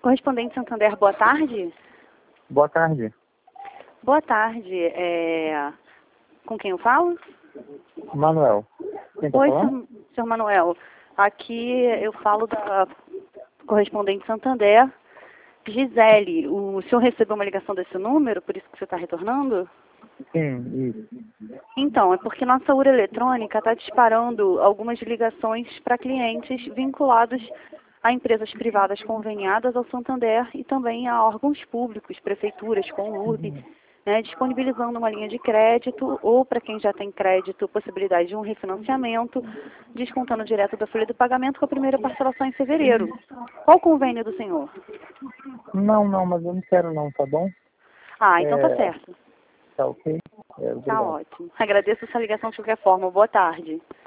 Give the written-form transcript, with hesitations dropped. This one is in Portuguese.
Correspondente Santander, boa tarde. Boa tarde. Boa tarde. Com quem eu falo? Manuel. Quem tá Oi, falando? senhor Manuel. Aqui eu falo da Correspondente Santander, Gisele. O senhor recebeu uma ligação desse número, por isso que você está retornando? Sim, isso. Então, é porque nossa URA eletrônica está disparando algumas ligações para clientes vinculados a empresas privadas conveniadas ao Santander e também a órgãos públicos, prefeituras, Conurb, né, disponibilizando uma linha de crédito ou, para quem já tem crédito, possibilidade de um refinanciamento, descontando direto da folha do pagamento com a primeira parcela só em fevereiro. Qual o convênio do senhor? Não, mas eu não quero não, tá bom? Ah, então tá certo. Tá ok? Tá Obrigado. ótimo. Agradeço essa ligação de qualquer forma. Boa tarde.